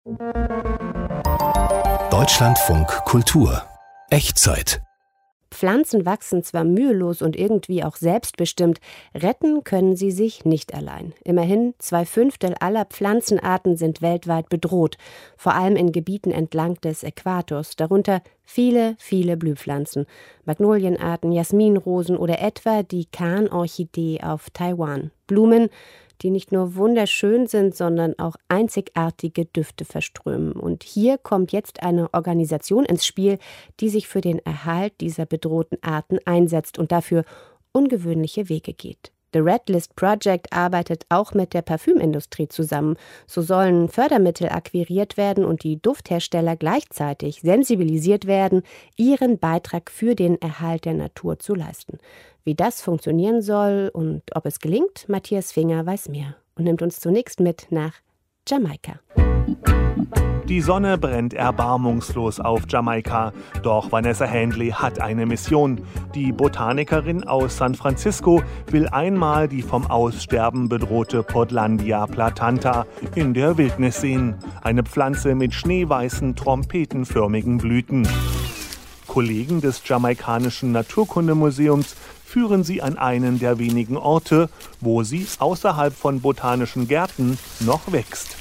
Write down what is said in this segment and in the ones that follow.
Deutschlandfunk Kultur Echtzeit. Pflanzen wachsen zwar mühelos und irgendwie auch selbstbestimmt, retten können sie sich nicht allein. Immerhin 2/5 aller Pflanzenarten sind weltweit bedroht, vor allem in Gebieten entlang des Äquators, darunter viele, viele Blühpflanzen, Magnolienarten, Jasminrosen oder etwa die Kan-Orchidee auf Taiwan. Blumen, die nicht nur wunderschön sind, sondern auch einzigartige Düfte verströmen. Und hier kommt jetzt eine Organisation ins Spiel, die sich für den Erhalt dieser bedrohten Arten einsetzt und dafür ungewöhnliche Wege geht. The Red List Project arbeitet auch mit der Parfümindustrie zusammen. So sollen Fördermittel akquiriert werden und die Dufthersteller gleichzeitig sensibilisiert werden, ihren Beitrag für den Erhalt der Natur zu leisten. Wie das funktionieren soll und ob es gelingt, Matthias Finger weiß mehr und nimmt uns zunächst mit nach Jamaika. Die Sonne brennt erbarmungslos auf Jamaika. Doch Vanessa Handley hat eine Mission. Die Botanikerin aus San Francisco will einmal die vom Aussterben bedrohte Portlandia platanta in der Wildnis sehen. Eine Pflanze mit schneeweißen, trompetenförmigen Blüten. Kollegen des Jamaikanischen Naturkundemuseums führen sie an einen der wenigen Orte, wo sie außerhalb von botanischen Gärten noch wächst.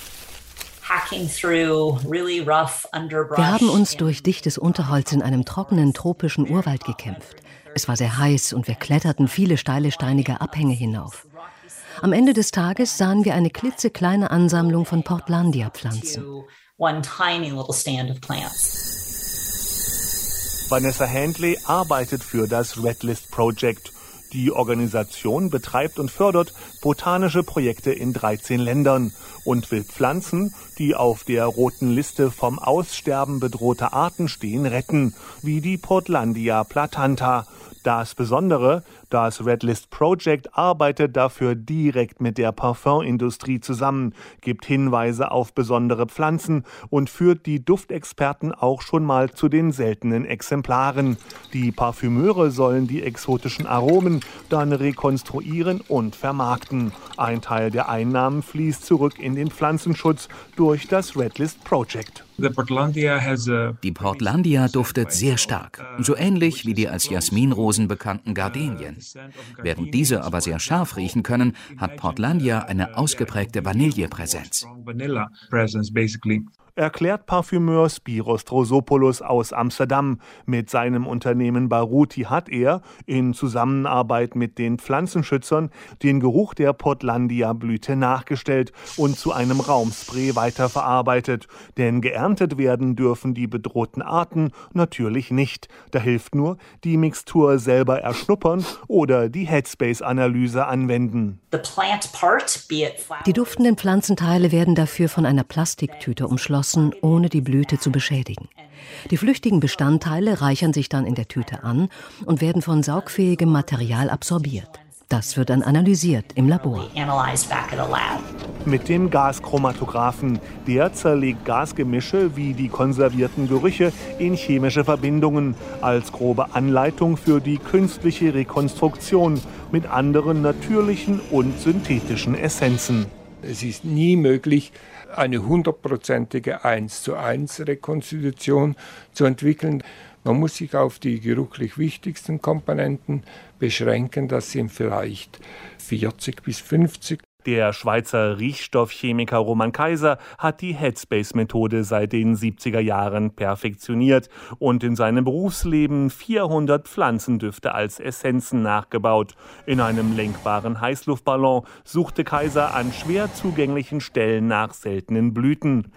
Wir haben uns durch dichtes Unterholz in einem trockenen tropischen Urwald gekämpft. Es war sehr heiß und wir kletterten viele steile, steinige Abhänge hinauf. Am Ende des Tages sahen wir eine klitzekleine Ansammlung von Portlandia-Pflanzen. Vanessa Handley arbeitet für das Red List Project. Die Organisation betreibt und fördert botanische Projekte in 13 Ländern und will Pflanzen, die auf der roten Liste vom Aussterben bedrohter Arten stehen, retten, wie die Portlandia platanta. Das Besondere, das Red List Project arbeitet dafür direkt mit der Parfümindustrie zusammen, gibt Hinweise auf besondere Pflanzen und führt die Duftexperten auch schon mal zu den seltenen Exemplaren. Die Parfümeure sollen die exotischen Aromen dann rekonstruieren und vermarkten. Ein Teil der Einnahmen fließt zurück in den Pflanzenschutz durch das Red List Project. Die Portlandia duftet sehr stark, so ähnlich wie die als Jasminrosen bekannten Gardenien. Während diese aber sehr scharf riechen können, hat Portlandia eine ausgeprägte Vanillepräsenz. Erklärt Parfümeur Spiros Drosopoulos aus Amsterdam. Mit seinem Unternehmen Baruti hat er, in Zusammenarbeit mit den Pflanzenschützern, den Geruch der Portlandia-Blüte nachgestellt und zu einem Raumspray weiterverarbeitet. Denn geerntet werden dürfen die bedrohten Arten natürlich nicht. Da hilft nur, die Mixtur selber erschnuppern oder die Headspace-Analyse anwenden. Die duftenden Pflanzenteile werden dafür von einer Plastiktüte umschlossen, ohne die Blüte zu beschädigen. Die flüchtigen Bestandteile reichern sich dann in der Tüte an und werden von saugfähigem Material absorbiert. Das wird dann analysiert im Labor. Mit dem Gaschromatographen. Der zerlegt Gasgemische wie die konservierten Gerüche in chemische Verbindungen als grobe Anleitung für die künstliche Rekonstruktion mit anderen natürlichen und synthetischen Essenzen. Es ist nie möglich, eine 100%ige 1:1 Rekonstitution zu entwickeln. Man muss sich auf die geruchlich wichtigsten Komponenten beschränken. Das sind vielleicht 40 bis 50. Der Schweizer Riechstoffchemiker Roman Kaiser hat die Headspace-Methode seit den 70er Jahren perfektioniert und in seinem Berufsleben 400 Pflanzendüfte als Essenzen nachgebaut. In einem lenkbaren Heißluftballon suchte Kaiser an schwer zugänglichen Stellen nach seltenen Blüten.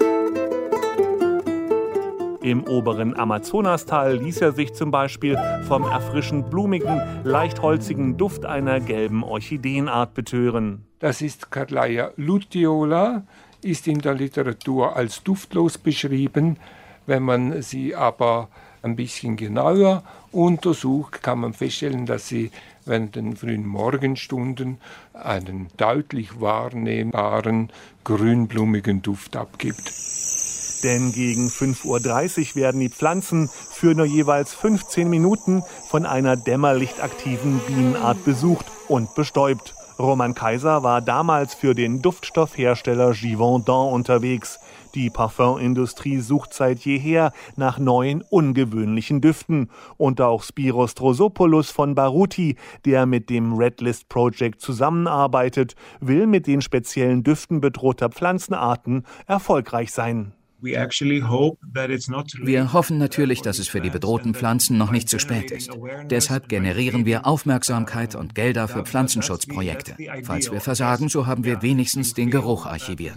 Im oberen Amazonastal ließ er sich zum Beispiel vom erfrischend blumigen, leicht holzigen Duft einer gelben Orchideenart betören. Das ist Cattleya luteola, ist in der Literatur als duftlos beschrieben. Wenn man sie aber ein bisschen genauer untersucht, kann man feststellen, dass sie während den frühen Morgenstunden einen deutlich wahrnehmbaren grünblumigen Duft abgibt. Denn gegen 5:30 Uhr werden die Pflanzen für nur jeweils 15 Minuten von einer dämmerlichtaktiven Bienenart besucht und bestäubt. Roman Kaiser war damals für den Duftstoffhersteller Givaudan unterwegs. Die Parfümindustrie sucht seit jeher nach neuen, ungewöhnlichen Düften. Und auch Spiros Drosopoulos von Baruti, der mit dem Red List Project zusammenarbeitet, will mit den speziellen Düften bedrohter Pflanzenarten erfolgreich sein. Wir hoffen natürlich, dass es für die bedrohten Pflanzen noch nicht zu spät ist. Deshalb generieren wir Aufmerksamkeit und Gelder für Pflanzenschutzprojekte. Falls wir versagen, so haben wir wenigstens den Geruch archiviert.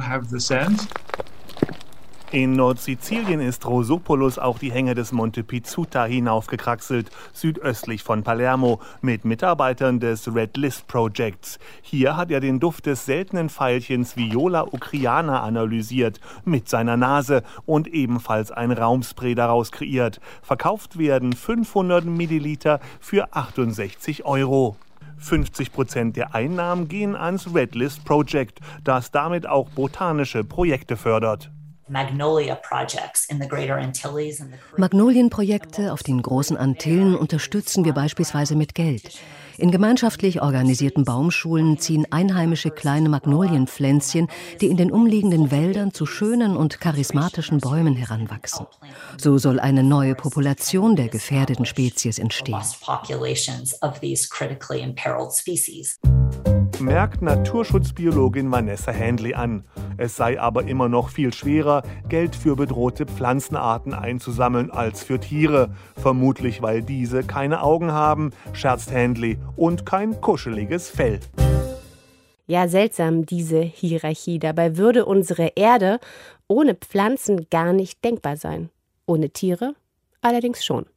In Nordsizilien ist Drosopoulos auch die Hänge des Monte Pizzuta hinaufgekraxelt, südöstlich von Palermo, mit Mitarbeitern des Red List Projects. Hier hat er den Duft des seltenen Veilchens Viola ucriana analysiert, mit seiner Nase, und ebenfalls ein Raumspray daraus kreiert. Verkauft werden 500 Milliliter für 68 €. 50% der Einnahmen gehen ans Red List Project, das damit auch botanische Projekte fördert. Magnolienprojekte auf den großen Antillen unterstützen wir beispielsweise mit Geld. In gemeinschaftlich organisierten Baumschulen ziehen einheimische kleine Magnolienpflänzchen, die in den umliegenden Wäldern zu schönen und charismatischen Bäumen heranwachsen. So soll eine neue Population der gefährdeten Spezies entstehen. Merkt Naturschutzbiologin Vanessa Handley an. Es sei aber immer noch viel schwerer, Geld für bedrohte Pflanzenarten einzusammeln als für Tiere. Vermutlich, weil diese keine Augen haben, scherzt Handley, und kein kuscheliges Fell. Ja, seltsam, diese Hierarchie. Dabei würde unsere Erde ohne Pflanzen gar nicht denkbar sein. Ohne Tiere allerdings schon.